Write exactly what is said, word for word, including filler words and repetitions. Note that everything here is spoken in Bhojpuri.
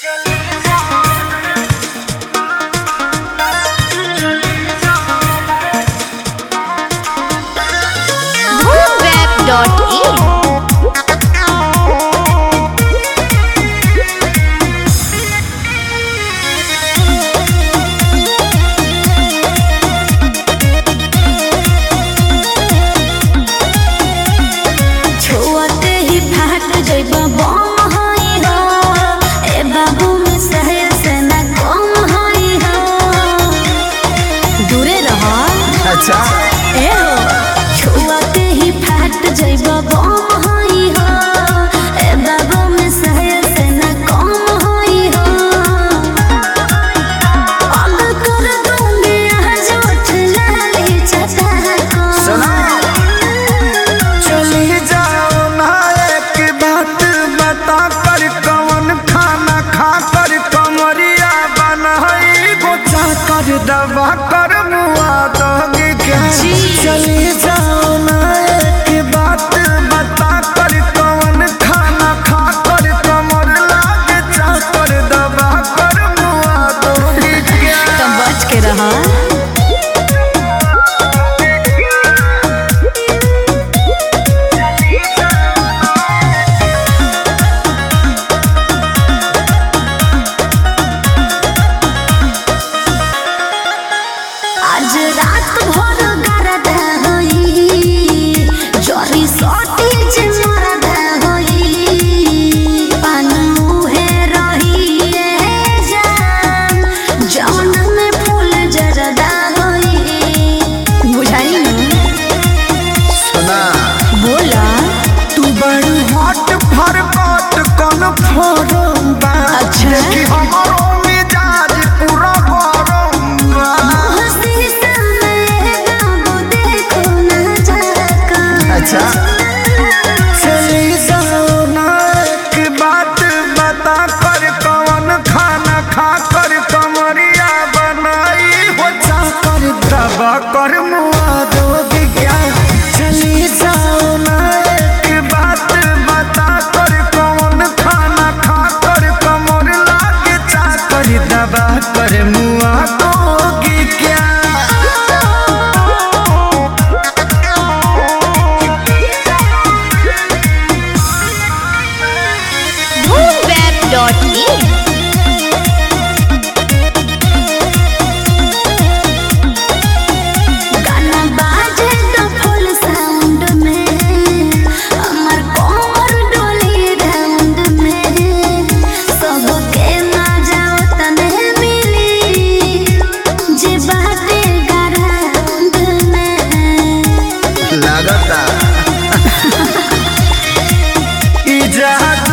अच्छा ए हो छुआते ही फाट जइबा बम होई हो ए बाबू में सहे से न कम होई हो पागल कर दूंगी आज उठ लाली चटा को सुना चली जाओ ना एक बात बता कर कौन खाना खा कर कमरिया बनाई गोचा कर दबा कर मुआ दोगे क्या चली जाओ ना एक बात बता कर कौन खाना खा कर कमर लागे चा कर दबा कर मुआ दोगे क्या तो बच के रहा आज रात भर गरदा होई जरी सटेज मरदा होई पानू है रही है जान जौन में फूल जरदा होई बुझाई ना सुना बोला तू बड़ी हॉट फरकट कौन फोरम बा अच्छा। कि हमारो मिजाज पूरा गरम बा हंसी समय बाबू देखो ना जाका अच्छा चली जाओ ना एक बात बता कर कौन खाना खा कर कमरिया बनाई हो चा कर दबा कर मुआ दोगे क्या चली जाओ ना एक बात बता कर कौन खाना खा कर कमर लागे चा कर दबा कर मुआ दोगे क्या web dot in गाना बाजे तो फुल साउंड में हमर कोमर डोली राउंड में सबके मजा तने मिली जे बाटे ग्राउंड में लागता इजाजत